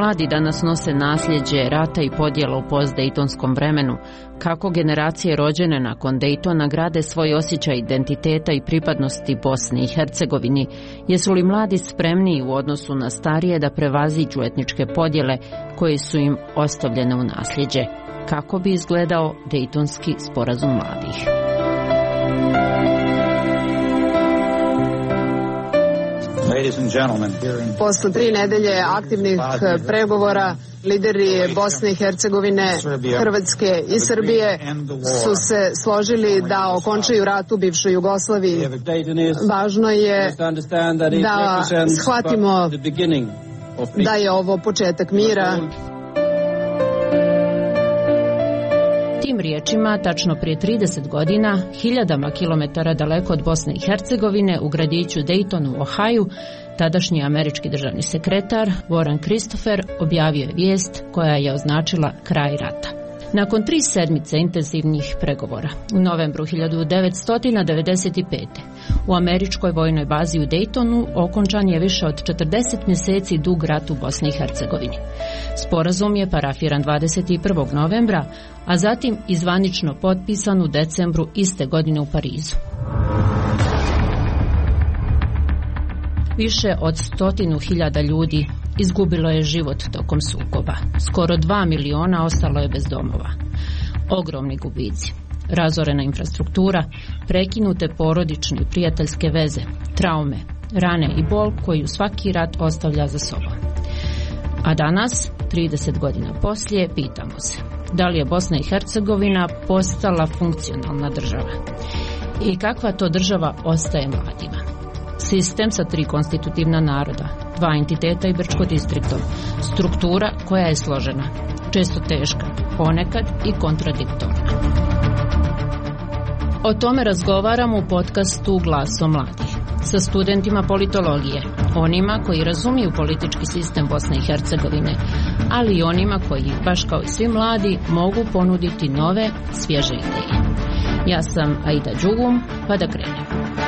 mladi danas nose nasljeđe rata i podjela u postdejtonskom vremenu, kako generacije rođene nakon Dejtona grade svoj osjećaj identiteta i pripadnosti Bosni i Hercegovini, jesu li mladi spremniji u odnosu na starije da prevaziđu etničke podjele koje su im ostavljene u nasljeđe, kako bi izgledao Dejtonski sporazum mladih. Posle 3 nedelje aktivnih pregovora, lideri Bosne i Hercegovine, Hrvatske i Srbije su se složili da okončaju rat u bivšoj Jugoslaviji. Važno je da shvatimo da je ovo početak mira. Tim riječima, tačno prije 30 godina, hiljadama kilometara daleko od Bosne i Hercegovine, u gradiću Dayton u Ohaju, tadašnji američki državni sekretar Warren Christopher objavio je vijest koja je označila kraj rata. Nakon 3 sedmice intenzivnih pregovora, u novembru 1995. u američkoj vojnoj bazi u Daytonu okončan je više od 40 mjeseci dug rat u Bosni i Hercegovini. Sporazum je parafiran 21. novembra, a zatim i zvanično potpisan u decembru iste godine u Parizu. Više od 100.000 ljudi izgubilo je život tokom sukoba. Skoro 2 miliona ostalo je bez domova. Ogromni gubici, razorena infrastruktura, prekinute porodične i prijateljske veze, traume, rane i bol koju svaki rat ostavlja za sobom. A danas, 30 godina poslije, pitamo se da li je Bosna i Hercegovina postala funkcionalna država i kakva to država ostaje mladima. Sistem sa 3 konstitutivna naroda, 2 entiteta i Brčko distriktom, struktura koja je složena, često teška, ponekad i kontradiktorna. O tome razgovaramo u podcastu Glasom mladih sa studentima politologije, onima koji razumiju politički sistem Bosne i Hercegovine, ali i onima koji, baš kao i svi mladi, mogu ponuditi nove, svježe ideje. Ja sam Aida Đugum, pa da krenemo.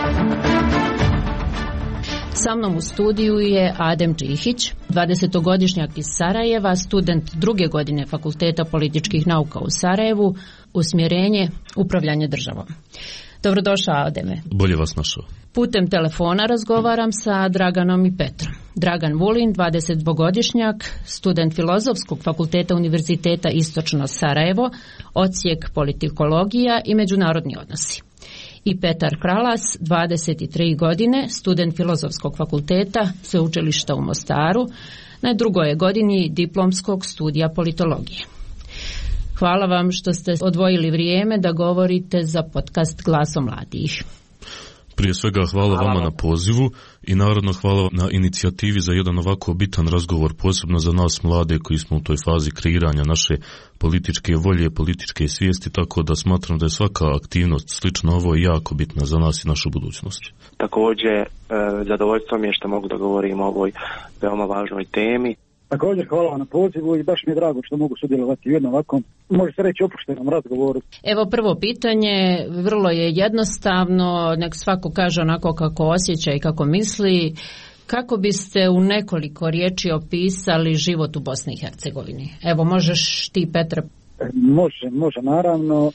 Sa mnom u studiju je Adem Džihić, 20-godišnjak iz Sarajeva, student 2. godine Fakulteta političkih nauka u Sarajevu, usmjerenje upravljanje državom. Dobrodošao, Ademe. Bolje vas našao. Putem telefona razgovaram sa Draganom i Petrom. Dragan Vulin, 22-godišnjak, student Filozofskog fakulteta Univerziteta Istočno Sarajevo, odsjek politikologija i međunarodni odnosi. I Petar Kralas, 23 godine, student Filozofskog fakulteta Sveučilišta u Mostaru, na 2. godini diplomskog studija politologije. Hvala vam što ste odvojili vrijeme da govorite za podcast Glasom mladih. Prije svega hvala vama na pozivu i naravno hvala na inicijativi za jedan ovako bitan razgovor, posebno za nas mlade koji smo u toj fazi kreiranja naše političke volje, političke svijesti, tako da smatram da je svaka aktivnost slično ovo jako bitna za nas i našu budućnost. Također, zadovoljstvo mi je što mogu da govorim o ovoj veoma važnoj temi. Također hvala vam na pozivu i baš mi je drago što mogu sudjelovati u jednom ovakvom, može se reći, opuštenom razgovoru. Evo, prvo pitanje, vrlo je jednostavno, nek svako kaže onako kako osjeća i kako misli. Kako biste u nekoliko riječi opisali život u Bosni i Hercegovini? Evo, možeš ti, Petra? Može, naravno.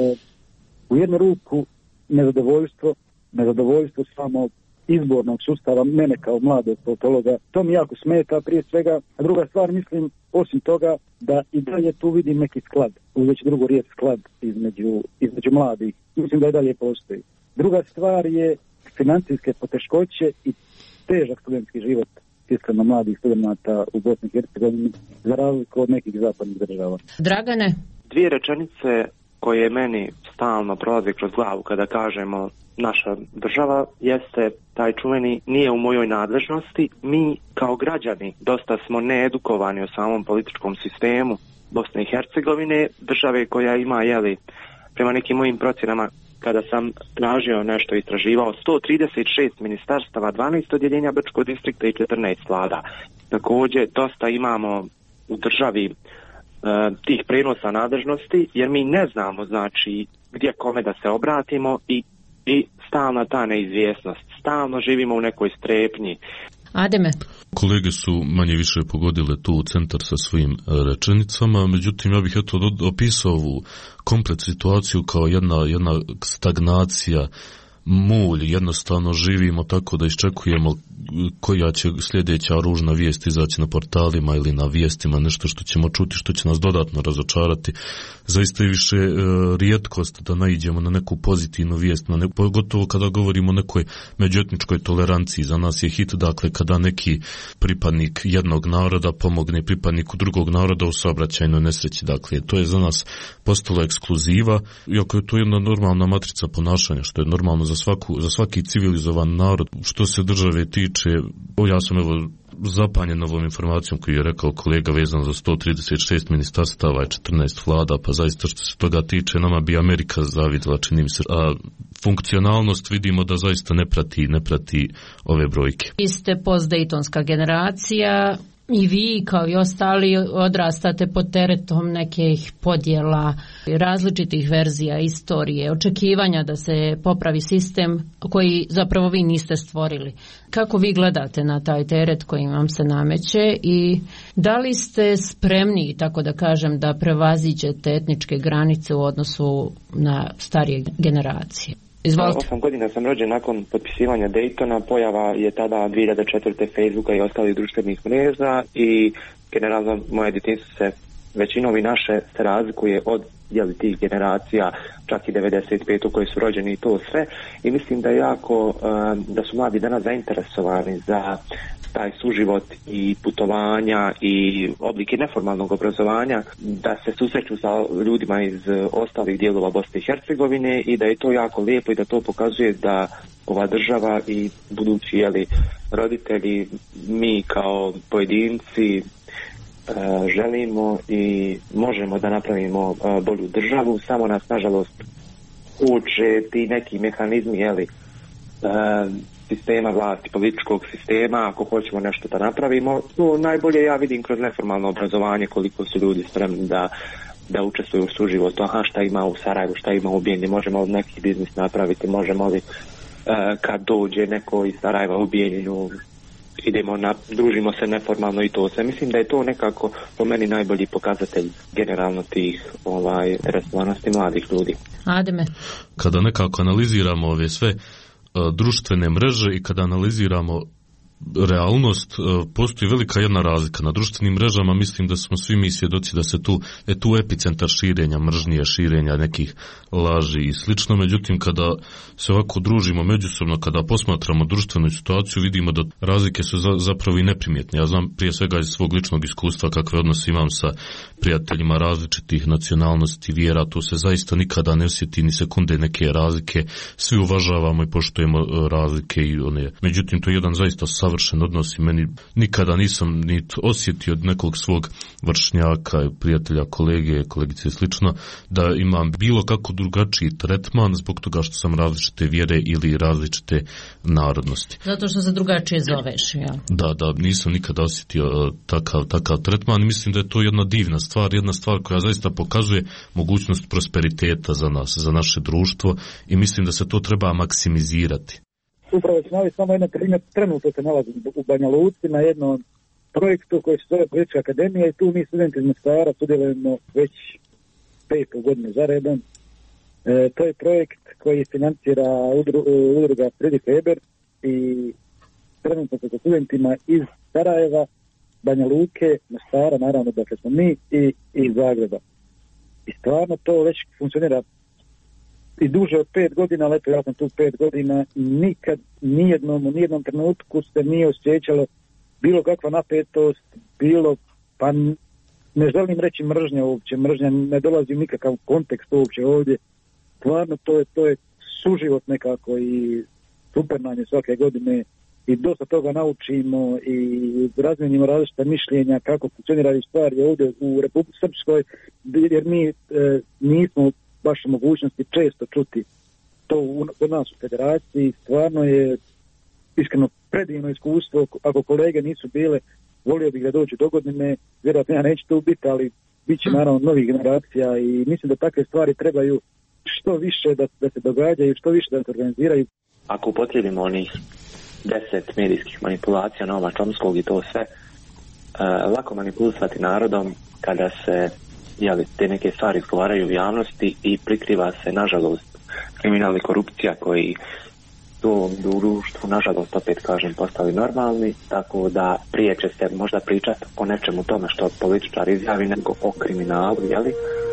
U jednu ruku nezadovoljstvo samo izbornog sustava, mene kao mladog politologa, to mi jako smeta prije svega. A druga stvar, mislim, osim toga, da i dalje tu vidim neki sklad, uzeć drugu riječ sklad između mladih. Mislim da i dalje postoji. Druga stvar je financijske poteškoće i težak studentski život iskreno mladih studenta u Bosni i Hercegovini, za razliku od nekih zapadnih država. Dragane? 2 rečenice koje meni stalno prolaze kroz glavu kada kažemo naša država jeste taj čuveni nije u mojoj nadležnosti. Mi kao građani dosta smo needukovani o samom političkom sistemu Bosne i Hercegovine, države koja ima, prema nekim mojim procjenama, kada sam tražio nešto, istraživao 136 ministarstava, 12 odjeljenja Brčkog distrikta i 14 vlada. Također dosta imamo u državi tih prenosa nadležnosti, jer mi ne znamo znači gdje kome da se obratimo i stalna ta neizvjesnost. Stalno živimo u nekoj strepnji. Ademe? Kolege su manje više pogodile tu u centar sa svojim rečenicama, međutim ja bih opisao ovu komplet situaciju kao jedna stagnacija, mulj, jednostavno živimo tako da iščekujemo koja će sljedeća ružna vijest izaći na portalima ili na vijestima, nešto što ćemo čuti, što će nas dodatno razočarati. Zaista je više rijetkost da naiđemo na neku pozitivnu vijest, pogotovo kada govorimo o nekoj međuetničkoj toleranciji. Za nas je hit, dakle, kada neki pripadnik jednog naroda pomogne pripadniku drugog naroda u saobraćajnoj nesreći. Dakle, to je za nas postalo ekskluziva, iako je to jedna normalna matrica ponašanja, što je normalno za svaki civilizovan narod. Što se države tiče, ja sam zapanjen ovom informacijom koju je rekao kolega vezano za 136 ministarstava i 14 vlada, pa zaista što se toga tiče nama bi Amerika zavidjela, čini mi se, a funkcionalnost vidimo da zaista ne prati ove brojke. Vi ste postdejtonska generacija i vi kao i ostali odrastate pod teretom nekih podjela, različitih verzija istorije, očekivanja da se popravi sistem koji zapravo vi niste stvorili. Kako vi gledate na taj teret koji vam se nameće i da li ste spremni, tako da kažem, da prevaziđete etničke granice u odnosu na starije generacije? Izvolite. 8 godina sam rođen nakon potpisivanja Daytona, pojava je tada 2004. Facebooka i ostalih društvenih mreža i generalno moje djetinjstvo se većinom i naše se razlikuje od tih generacija, čak i 95. koji su rođeni i to sve, i mislim da je jako da su mladi danas zainteresovani za taj suživot i putovanja i oblike neformalnog obrazovanja, da se susreću sa ljudima iz ostalih dijelova Bosne i Hercegovine i da je to jako lijepo i da to pokazuje da ova država i budući roditelji, mi kao pojedinci želimo i možemo da napravimo bolju državu, samo nas nažalost uče ti neki mehanizmi sistema vlasti, političkog sistema, ako hoćemo nešto da napravimo. To najbolje ja vidim kroz neformalno obrazovanje, koliko su ljudi spremni da učestvuju u suživotu. Aha, šta ima u Sarajevu, šta ima u Bijeljini, možemo li neki biznis napraviti, možemo li kad dođe neko iz Sarajeva u Bijeljinu, družimo se neformalno i to sve. Mislim da je to nekako po meni najbolji pokazatelj generalno tih interesovanosti mladih ljudi. Ademe? Kada nekako analiziramo ove sve društvene mreže i kada analiziramo realnost, postoji velika jedna razlika. Na društvenim mrežama mislim da smo svi mi svjedoci da se tu epicentar širenja mržnje, širenja nekih laži i slično. Međutim, kada se ovako družimo međusobno, kada posmatramo društvenu situaciju, vidimo da razlike su zapravo i neprimjetne. Ja znam prije svega iz svog ličnog iskustva kakve odnose imam sa prijateljima različitih nacionalnosti, vjera, tu se zaista nikada ne osjeti ni sekunde neke razlike. Svi uvažavamo i poštujemo razlike i one. Međutim, to je jedan zaista savršen odnos i meni nikada nisam ni osjetio od nekog svog vršnjaka, prijatelja, kolegice i slično, da imam bilo kako drugačiji tretman zbog toga što sam različite vjere ili različite narodnosti. Zato što se drugačije zoveš, ja? Da, nisam nikada osjetio takav tretman i mislim da je to jedna divna stvar, jedna stvar koja zaista pokazuje mogućnost prosperiteta za nas, za naše društvo i mislim da se to treba maksimizirati. Upravo ću navesti samo jedan primjer, trenutno se nalazim u Banja Luci na jednom projektu koji se zove Politička akademija i tu mi studenti iz Mostara sudjelujemo već 5. godine za redom. To je projekt koji financira udruga Friedrich Ebert i trenutno sa studentima iz Sarajeva, Banja Luke, Mostara, naravno dakle smo mi i Zagreba. I stvarno to već funkcionira i duže od 5 godina, ali eto ja sam tu 5 godina i nikad nijednom trenutku se nije osjećalo bilo kakva napetost, pa ne želim reći mržnja uopće, mržnja ne dolazi u nikakav kontekst uopće ovdje. Stvarno to je suživot nekako i super nam je svake godine i dosta toga naučimo i razmijenimo različita mišljenja kako funkcioniraju stvari ovdje u Republici Srpskoj, jer mi nismo baš u mogućnosti često čuti to kod nas u federaciji. Stvarno je iskreno predivno iskustvo. Ako kolege nisu bile, volio bih da dođu do godine, vjerojatno ja neću tu biti, ali bit će naravno novih generacija i mislim da takve stvari trebaju što više da se događaju, što više da se organiziraju. Ako upotrijebimo onih 10 medijskih manipulacija Noama Chomskog i to sve. Lako manipulisati narodom kada se te neke stvari izgovaraju u javnosti i prikriva se, nažalost, kriminal i korupcija koji u društvu, nažalost, opet kažem, postali normalni, tako da prije će se možda pričati o nečemu tome što političar izjavi nego o kriminalu, jeli?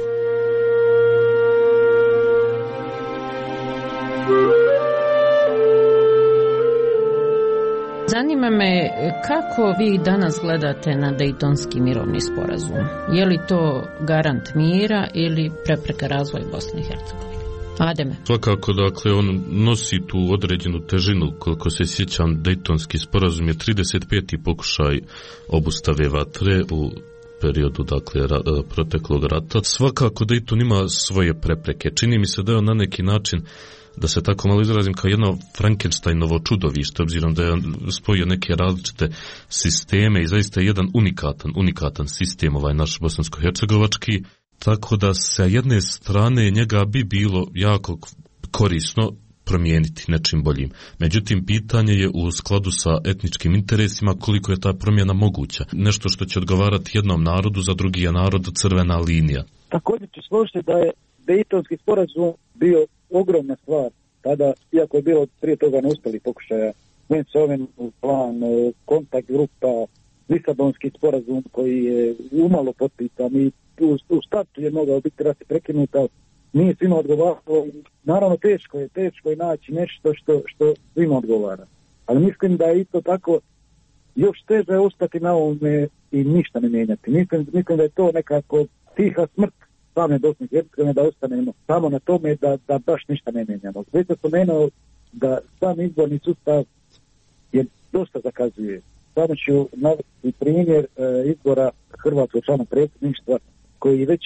Zanima me kako vi danas gledate na Dejtonski mirovni sporazum. Je li to garant mira ili prepreka razvoja Bosne i Hercegovine? Ademe. Svakako, dakle, on nosi tu određenu težinu. Koliko se sjećam, Dejtonski sporazum je 35. pokušaj obustave vatre u periodu, dakle, proteklog rata. Svakako, Dejton ima svoje prepreke. Čini mi se da je on na neki način, da se tako malo izrazim, kao jedno Frankensteinovo čudovište, obzirom da je spojio neke različite sisteme i zaista je jedan unikatan sistem ovaj naš bosansko-hercegovački, tako da sa jedne strane njega bi bilo jako korisno promijeniti nečim boljim. Međutim, pitanje je u skladu sa etničkim interesima koliko je ta promjena moguća. Nešto što će odgovarati jednom narodu, za drugi je narod crvena linija. Također ću složiti da je Dejtonski sporazum bio ogromna stvar tada, iako je bilo prije toga neuspjeli pokušaja, Venshoven plan, kontakt grupa, Lisabonski sporazum koji je umalo potpisan i u startu je mogao biti rasi prekinuta, nije svima odgovaralo. Naravno teško je naći nešto što svima odgovara. Ali mislim da je isto tako još teže ostati na ovome i ništa ne mijenjati. Mislim da je to nekako tiha smrt same Bosne i Hercegovine, da ostanemo samo na tome da baš ništa ne mijenjamo. Već sam spomenuo da sam izborni sustav je dosta zakazuje. Samo ću navesti primjer izbora hrvatskog člana predsjedništva koji već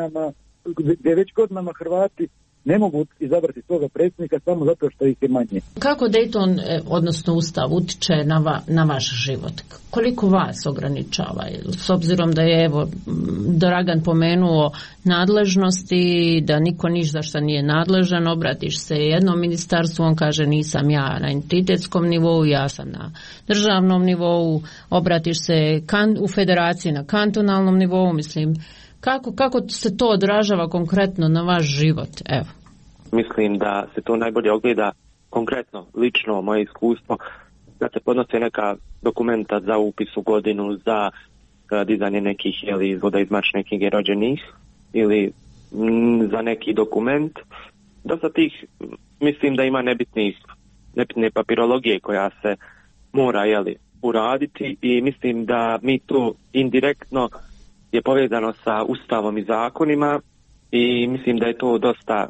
godinama Hrvati ne mogu izabrati svoga predsjednika samo zato što ih je manje. Kako Dejton, odnosno Ustav, utiče na vaš život? Koliko vas ograničava? S obzirom da je, evo, Dragan pomenuo nadležnosti, da niko ništa što nije nadležan, obratiš se jednom ministarstvu, on kaže nisam ja na entitetskom nivou, ja sam na državnom nivou, obratiš se u federaciji na kantonalnom nivou, mislim. Kako se to odražava konkretno na vaš život? Evo. Mislim da se to najbolje ogleda konkretno, lično, moje iskustvo, da se podnose neka dokumenta za upis u godinu, za dizanje nekih izvoda iz matične knjige rođenih ili za neki dokument. Dosta tih, mislim da ima nebitne papirologije koja se mora uraditi i mislim da mi to indirektno je povezano sa Ustavom i zakonima i mislim da je to dosta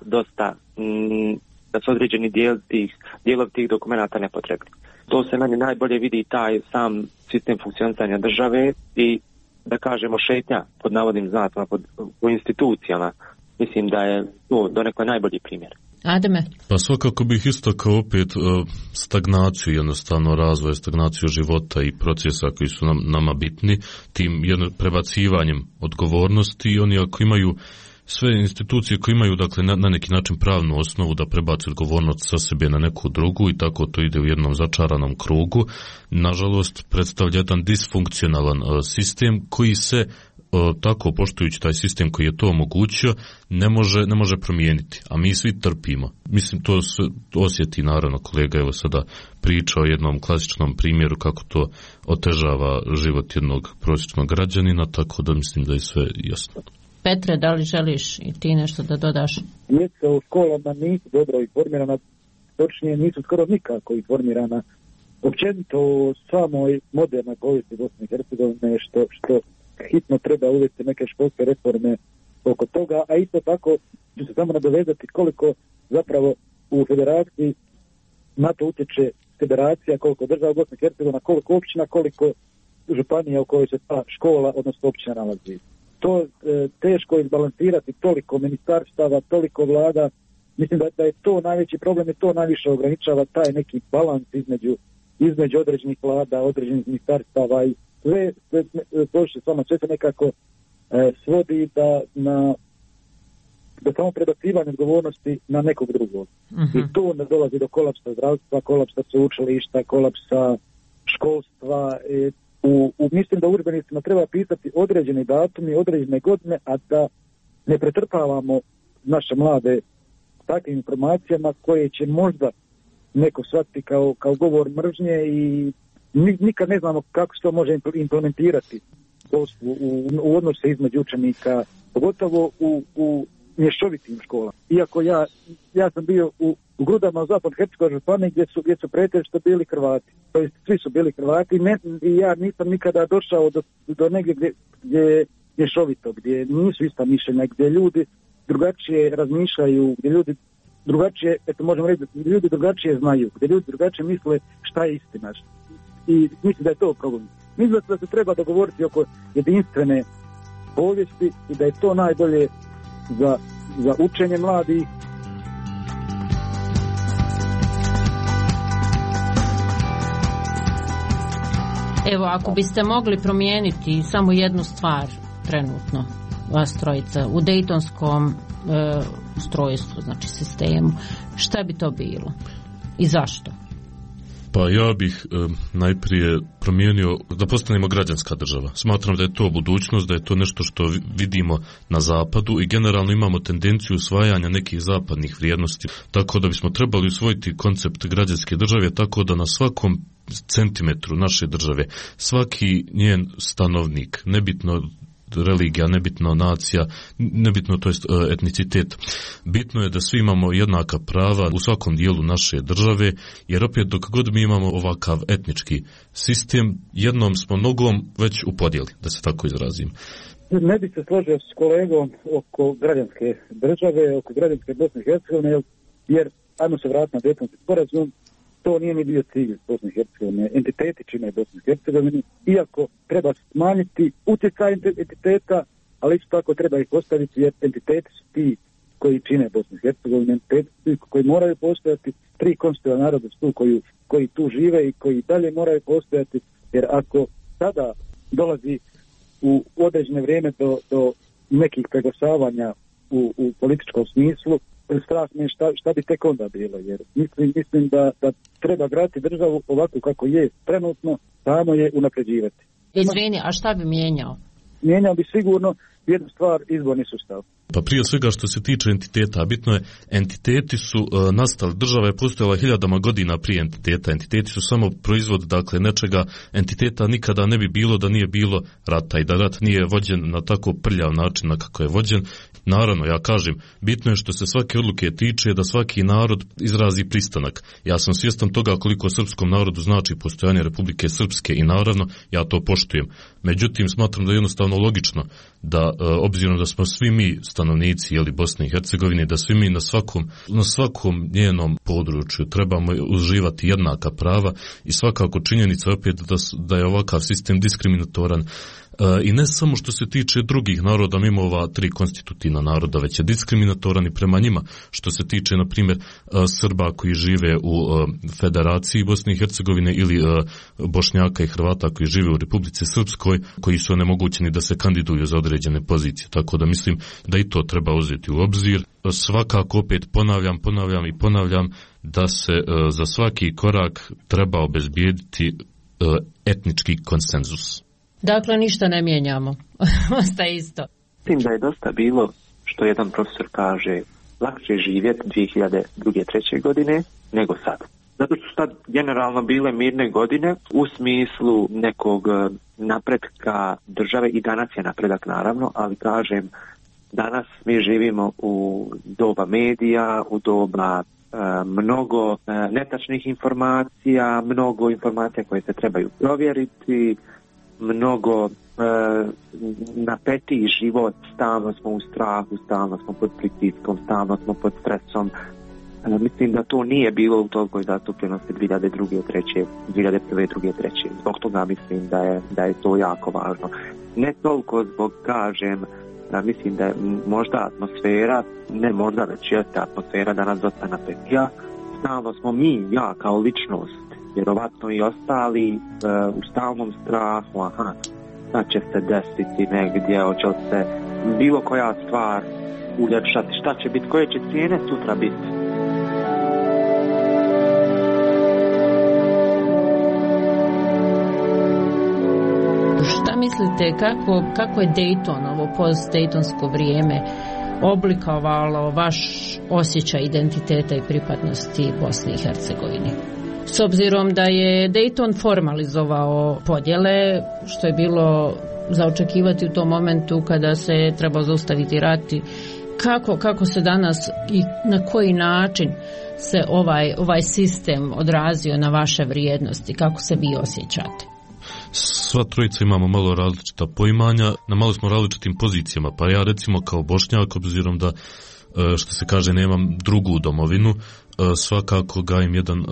da su određeni dijelovi tih dokumenata nepotrebni. To se meni najbolje vidi taj sam sistem funkcioniranja države i da kažemo šetnja pod navodnim znacima u institucijama. Mislim da je to donekle najbolji primjer. Ademe? Pa svakako bih istakao opet stagnaciju, jednostavno razvoja, stagnaciju života i procesa koji su nama bitni, tim prebacivanjem odgovornosti i oni ako imaju sve institucije koje imaju, dakle, na neki način pravnu osnovu da prebaci odgovornost sa sebe na neku drugu i tako to ide u jednom začaranom krugu, nažalost predstavlja jedan disfunkcionalan sistem koji se tako, poštujući taj sistem koji je to omogućio, ne može promijeniti, a mi svi trpimo. Mislim, to se osjeti, naravno, kolega evo sada priča o jednom klasičnom primjeru kako to otežava život jednog prosječnog građanina, tako da mislim da je sve jasno. Petre, da li želiš i ti nešto da dodaš? Djeca u školama nisu dobro informirana, točnije nisu skoro nikako informirana. Općenito u samoj modernoj povijesti Bosne i Hercegovine što hitno treba uvesti neke školske reforme oko toga, a isto tako ću se samo nadovezati koliko zapravo u federaciji na to utječe federacija, koliko država Bosne i Hercegovina, koliko općina, koliko županija u kojoj se ta škola, odnosno općina nalazi. To teško izbalansirati, toliko ministarstava, toliko vlada. Mislim da je to najveći problem i to najviše ograničava taj neki balans između određenih vlada, određenih ministarstava i sve s vama sve se nekako svodi da na do samo prebacivanja odgovornosti na nekog drugog. I tu ne dolazi do kolapsa zdravstva, kolapsa sveučilišta, kolapsa školstva. Mislim da udžbenicima treba pisati određeni datumi, određene godine, a da ne pretrpavamo naše mlade takvim informacijama koje će možda neko shvatiti kao govor mržnje i nikad ne znamo kako se to može implementirati u odnose između učenika, pogotovo u mješovitim školama. Iako ja sam bio u Grudama u Zapadno-hercegovačkoj županiji gdje su pretežito bili Hrvati. To jest svi su bili Hrvati i ja nisam nikada došao do negdje gdje je mješovito, gdje nisu ista mišljenja, gdje ljudi drugačije razmišljaju, gdje ljudi drugačije, možemo reći, gdje ljudi drugačije znaju, gdje ljudi drugačije misle šta je istina. I mislim da je to problem. Mislim da se treba dogovoriti oko jedinstvene povijesti i da je to najbolje za učenje mladih. Evo, ako biste mogli promijeniti samo jednu stvar trenutno, vas trojica, u dejtonskom ustrojstvu, znači sistemu, šta bi to bilo i zašto? Pa ja bih najprije promijenio da postanemo građanska država. Smatram da je to budućnost, da je to nešto što vidimo na zapadu i generalno imamo tendenciju usvajanja nekih zapadnih vrijednosti. Tako da bismo trebali usvojiti koncept građanske države tako da na svakom centimetru naše države svaki njen stanovnik, nebitno religija, nebitno nacija, nebitno to jest etnicitet. Bitno je da svi imamo jednaka prava u svakom dijelu naše države, jer opet dok god mi imamo ovakav etnički sistem, jednom smo nogom već u podjeli, da se tako izrazim. Ne bi se složio s kolegom oko građanske države, oko građanske Bosne i Hercegovine, jer ajmo se vratiti na Dejtonski sporazum. To nije ni bio cilj Bosne i Hercegovine. Entiteti čine Bosne i Hercegovine, iako treba smanjiti utjecaj entiteta, ali isto tako treba ih postaviti, jer entiteti su ti koji čine Bosnu i Hercegovinu, entiteti koji moraju postojati, 3 konstitutivna naroda su koji tu žive i koji dalje moraju postojati, jer ako sada dolazi u određene vrijeme do nekih preglasavanja u političkom smislu, strah me šta bi tek onda bilo, jer mislim da treba graditi državu ovako kako je trenutno, samo je unapređivati. Izvini, a šta bi mijenjao? Mijenjao bi sigurno jednu stvar, izborni sustav. Pa prije svega što se tiče entiteta, bitno je, entiteti su nastali, država je postojala hiljadama godina prije entiteta, entiteti su samo proizvod, dakle, nečega, entiteta nikada ne bi bilo da nije bilo rata i da rat nije vođen na tako prljav način na kako je vođen. Naravno, ja kažem, bitno je što se svake odluke tiče da svaki narod izrazi pristanak. Ja sam svjestan toga koliko srpskom narodu znači postojanje Republike Srpske i naravno ja to poštujem. Međutim, smatram da je jednostavno logično da, obzirom da smo svi mi stanovnici Bosne i Hercegovine, da svi mi na svakom njenom području trebamo uživati jednaka prava i svakako činjenica opet da je ovakav sistem diskriminatoran. I ne samo što se tiče drugih naroda mimo ova 3 konstitutivna naroda, već je diskriminatoran i prema njima, što se tiče, na primjer, Srba koji žive u Federaciji Bosne i Hercegovine ili Bošnjaka i Hrvata koji žive u Republici Srpskoj, koji su onemogućeni da se kandiduju za određene pozicije. Tako da mislim da i to treba uzeti u obzir. Svakako opet ponavljam da se za svaki korak treba obezbijediti etnički konsenzus. Dakle, ništa ne mijenjamo. Ostaje isto. Mislim da je dosta bilo, što jedan profesor kaže, lakše živjeti 2002-2003 godine nego sad. Zato što sad generalno bile mirne godine u smislu nekog napretka države i danas je napredak naravno, ali kažem, danas mi živimo u doba medija, u doba mnogo netačnih informacija, mnogo informacija koje se trebaju provjeriti, mnogo napetiji život, stalno smo u strahu, stalno smo pod pritiskom, stalno smo pod stresom. Mislim da to nije bilo u tolikoj zastupljenosti 2001. 2003. Zbog toga mislim da je to jako važno. Ne toliko zbog, kažem, mislim da je možda atmosfera, ne možda već jeste atmosfera danas dosta napetija. Stalno smo ja kao ličnost, vjerovatno i ostali u stalnom strahu, šta će se desiti negdje, hoće li se bilo koja stvar uljepšati. Šta će biti, koje će cijene sutra biti? Šta mislite, kako je Dayton, ovo post-Daytonsko vrijeme, oblikovalo vaš osjećaj identiteta i pripadnosti Bosni i Hercegovini? S obzirom da je Dayton formalizovao podjele, što je bilo za očekivati u tom momentu kada se treba zaustaviti rat, kako se danas i na koji način se ovaj sistem odrazio na vaše vrijednosti, kako se vi osjećate? Sva trojica imamo malo različita poimanja, na malo smo različitim pozicijama, pa ja recimo kao Bošnjak, obzirom da što se kaže nemam drugu domovinu, svakako gajim jedan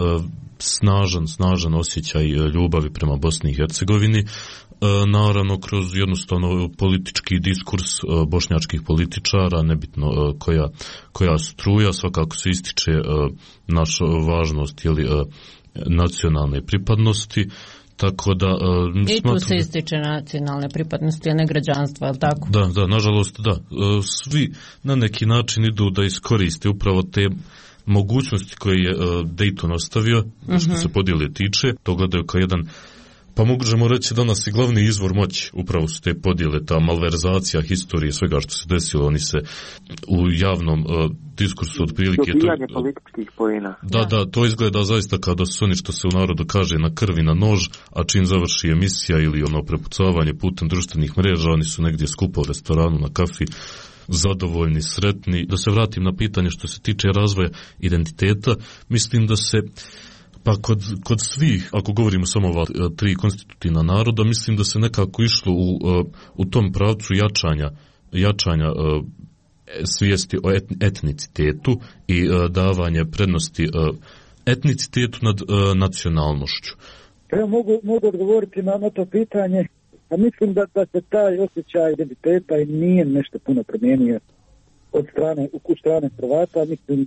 snažan osjećaj ljubavi prema Bosni i Hercegovini, naravno kroz jednostavno politički diskurs bošnjačkih političara, nebitno koja struja, svakako se ističe naša važnost nacionalne pripadnosti. Tako da, i tu se ističe nacionalne pripadnosti, a ne građanstva, je li tako? Da, nažalost da. Svi na neki način idu da iskoriste upravo te mogućnosti koje je Dayton ostavio, što se podjele tiče, to gledaju kao jedan, pa možemo reći danas i glavni izvor moći, upravo su te podjele, ta malverzacija historije, svega što se desilo, oni se u javnom diskursu otprilike... Dobijanje političkih poena. Da, to izgleda zaista kao da su oni, što se u narodu kaže, na krvi na nož, a čim završi emisija ili prepucavanje putem društvenih mreža, oni su negdje skupo u restoranu, na kafi, zadovoljni, sretni. Da se vratim na pitanje što se tiče razvoja identiteta, mislim da se pa kod svih, ako govorimo samo o tri konstitutivna naroda, mislim da se nekako išlo u tom pravcu jačanja svijesti o etnicitetu i davanje prednosti etnicitetu nad nacionalnošću. Ja mogu odgovoriti na to pitanje. A mislim da se taj osjećaj identiteta i nije nešto puno promijenio od strane Hrvata. Mislim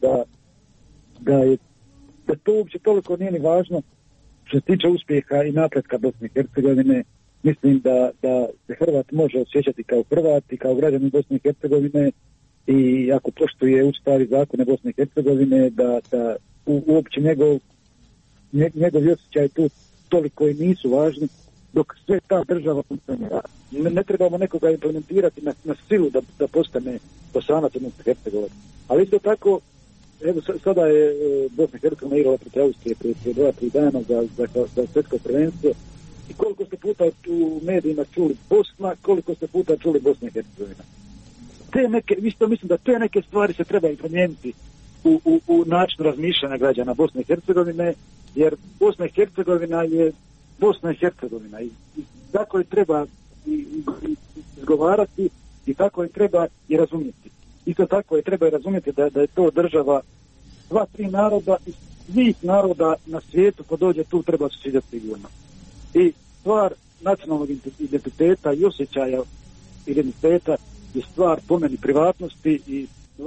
da to uopće toliko nije ni važno što se tiče uspjeha i napretka Bosne i Hercegovine. Mislim da se Hrvat može osjećati kao Hrvat i kao građanin Bosne i Hercegovine i ako poštuje ustav i zakone Bosne i Hercegovine, da uopće njegovi osjećaj tu toliko i nisu važni, dok sve ta država funkcionira. Ne trebamo nekoga implementirati na silu da postane Bosanac odnosno Hercegovac. Ali isto tako, evo sada je Bosna i Hercegovina igrala protiv Austrije prije 2-3 dana za svjetsko prvenstvo. I koliko ste puta u medijima čuli Bosna, koliko ste puta čuli Bosna i Hercegovina. Mislim da te neke stvari se treba promijeniti u načinu razmišljanja građana Bosne i Hercegovine, jer Bosna i Hercegovina je Bosna i Hercegovina i tako je treba izgovarati i tako je treba i razumjeti. Isto tako je treba i razumjeti da je to država sva tri naroda i svih naroda na svijetu ko dođe tu treba se osjećati sigurno. I stvar nacionalnog identiteta i osjećaja identiteta je stvar po meni privatnosti i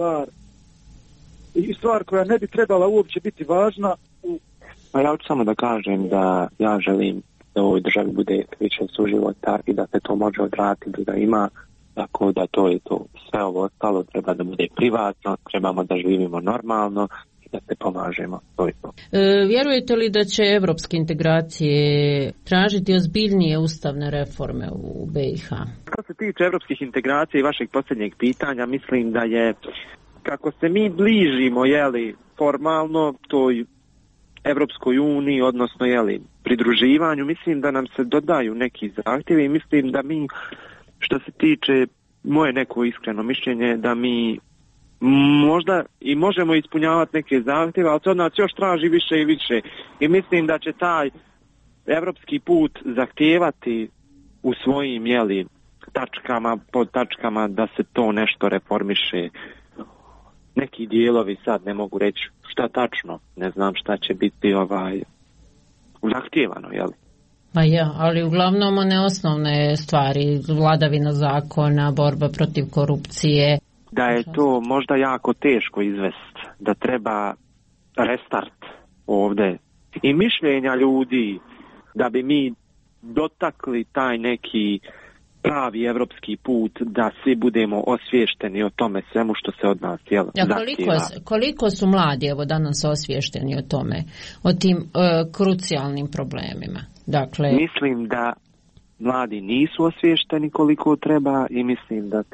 stvar koja ne bi trebala uopće biti važna. Pa ja ću samo da kažem da ja želim da u ovoj državi bude više suživota i da se to može odraditi, da ima, tako da to je to. Sve ovo ostalo treba da bude privatno, trebamo da živimo normalno i da se pomažemo. To je to. Vjerujete li da će evropske integracije tražiti ozbiljnije ustavne reforme u BiH? Što se tiče evropskih integracija i vašeg posljednjeg pitanja, mislim da je, kako se mi bližimo, formalno toj Evropskoj uniji, odnosno pridruživanju, mislim da nam se dodaju neki zahtjevi i mislim da mi, što se tiče moje neko iskreno mišljenje, da mi možda i možemo ispunjavati neke zahtjeve, ali to od nas još traži više i više. I mislim da će taj evropski put zahtijevati u svojim tačkama, podtačkama da se to nešto reformiše. Neki dijelovi sad ne mogu reći šta tačno, ne znam šta će biti zahtijevano, Pa ja, ali uglavnom one osnovne stvari, vladavina zakona, borba protiv korupcije. Da je to možda jako teško izvesti, da treba restart ovdje i mišljenja ljudi da bi mi dotakli taj neki pravi evropski put, da svi budemo osviješteni o tome svemu što se od nas zahtijeva. Koliko su mladi evo danas osviješteni o tome, o tim krucijalnim problemima? Dakle, mislim da mladi nisu osviješteni koliko treba i mislim da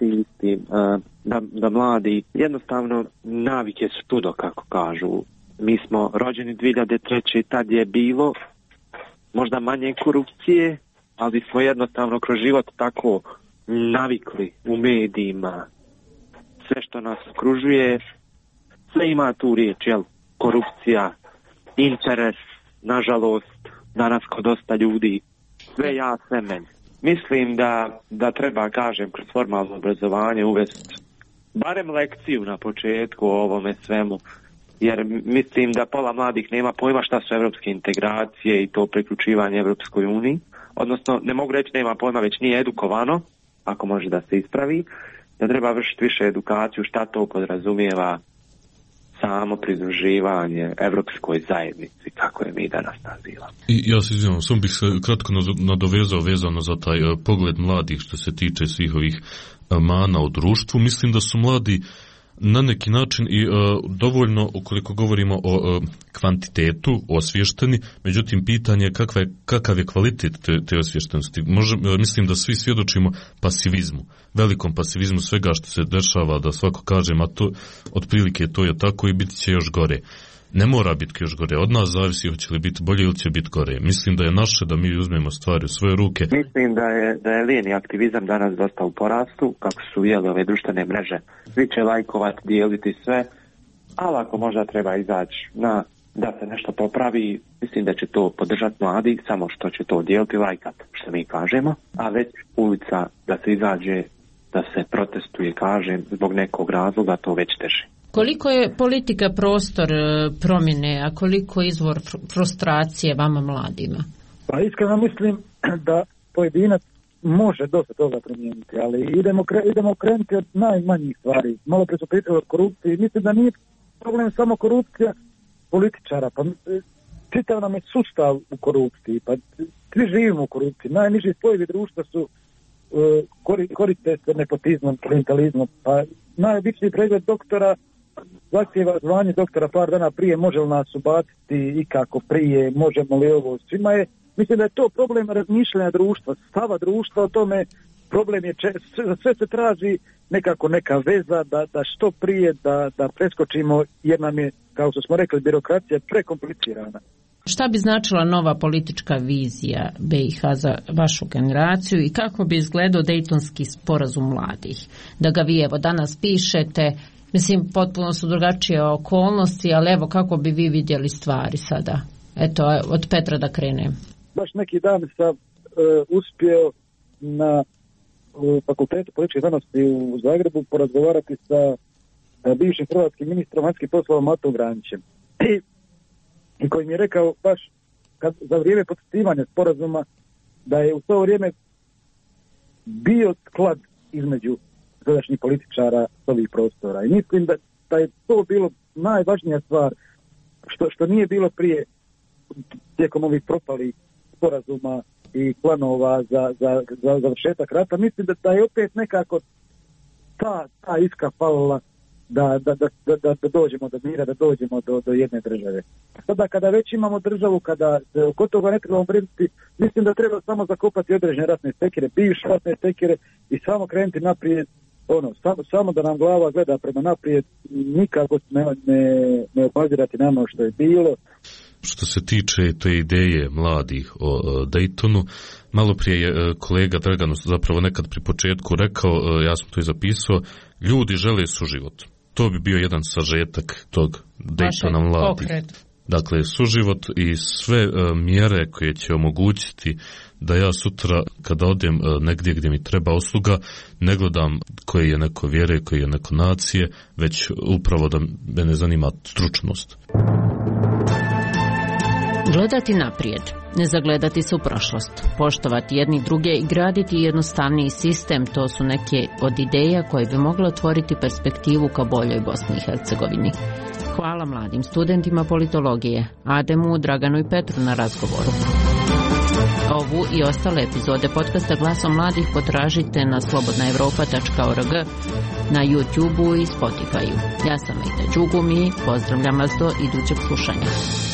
da mladi jednostavno navike su tudo, kako kažu. Mi smo rođeni 2003. Tad je bilo možda manje korupcije, ali smo jednostavno kroz život tako navikli u medijima. Sve što nas okružuje, sve ima tu riječ, korupcija, interes, nažalost, danas kod dosta ljudi, sve ja, sve meni. Mislim da treba, kažem, kroz formalno obrazovanje uvesti barem lekciju na početku o ovome svemu, jer mislim da pola mladih nema pojma šta su evropske integracije i to priključivanje Evropskoj uniji. Odnosno, ne mogu reći nema pojma, već nije edukovano, ako može da se ispravi, da treba vršiti više edukaciju šta to podrazumijeva samo pridruživanje Evropskoj zajednici, kako je mi danas nazivamo. I ja se izvijem, sam bih se kratko nadovezao vezano za taj pogled mladih što se tiče svih ovih mana u društvu. Mislim da su mladi na neki način i dovoljno, ukoliko govorimo o kvantitetu, osvješteni, međutim pitanje je kakav je kvalitet te osvještenosti. Mislim da svi svjedočimo pasivizmu, velikom pasivizmu svega što se dešava, da svako kaže, a to, otprilike to je tako i biti će još gore. Ne mora biti još gore, od nas zavisi hoće li biti bolje ili će biti gore. Mislim da je naše da mi uzmemo stvari u svoje ruke. Mislim da je lijeni aktivizam danas dosta u porastu, kako su uvijeli ove društvene mreže. Svi će lajkovati, dijeliti sve, ali ako možda treba izaći da se nešto popravi, mislim da će to podržati mladi, samo što će to dijeliti, lajkati, što mi kažemo, a već ulica da se izađe, da se protestuje, kažem, zbog nekog razloga, to već teže. Koliko je politika prostor promjene, a koliko izvor frustracije vama mladima? Pa iskreno mislim da pojedinac može dosta toga promijeniti, ali idemo krenuti od najmanjih stvari. Malo pre su pitali o korupciji. Mislim da nije problem samo korupcija političara, pa čitav nam je sustav u korupciji, pa svi živimo u korupciji. Najniži spojevi društva su koriste se nepotizmom, klientalizmom, pa najobičniji pregled doktora zahtjeva zvanje doktora par dana prije, može li nas ubaciti i kako prije, možemo li ovo, svima je, mislim da je to problem razmišljanja društva, stava društva o tome, problem je, sve se traži nekako neka veza da što prije da preskočimo, jer nam je, kao što smo rekli, birokracija prekomplicirana. Šta bi značila nova politička vizija BiH za vašu generaciju i kako bi izgledao Dejtonski sporazum mladih? Da ga vi evo danas pišete, mislim potpuno su drugačije okolnosti, ali evo kako bi vi vidjeli stvari sada? Eto, od Petra da krenem. Baš neki dan sam uspio na Fakultetu političke znanosti u Zagrebu porazgovarati sa bivšim hrvatskim ministrom vanjskih poslova Matom Granićem. I koji mi je rekao baš za vrijeme potpisivanja sporazuma da je u to vrijeme bio sklad između sadašnjih političara s ovih prostora. I mislim da je to bilo najvažnija stvar što nije bilo prije tijekom ovih propalih sporazuma i planova za završetak rata. Mislim da je opet nekako ta iskra falila da dođemo do mira, da dođemo do jedne države. Sada kada već imamo državu, kada oko toga ne trebamo brinuti, mislim da treba samo zakopati određene ratne sekire, bivše ratne sekire i samo krenuti naprijed, samo da nam glava gleda prema naprijed, nikako ne obazirati na ono što je bilo. Što se tiče te ideje mladih o Daytonu, malo prije je kolega Dragan zapravo nekad pri početku rekao, ja sam to i zapisao, ljudi žele suživot. To bi bio jedan sažetak tog Daytona mladih. Dakle, suživot i sve mjere koje će omogućiti da ja sutra kada odem negdje gdje mi treba usluga, ne gledam koje je neko vjere, koje je neko nacije, već upravo da me ne zanima stručnost. Gledati naprijed, ne zagledati se u prošlost, poštovati jedni druge i graditi jednostavniji sistem, to su neke od ideja koje bi mogle otvoriti perspektivu ka boljoj Bosni i Hercegovini. Hvala mladim studentima politologije, Ademu, Draganu i Petru na razgovoru. Ovu i ostale epizode podcasta Glasom mladih potražite na slobodnaevropa.org, na YouTubeu i Spotifyu. Ja sam Mejta Đugum i pozdravljam vas do idućeg slušanja.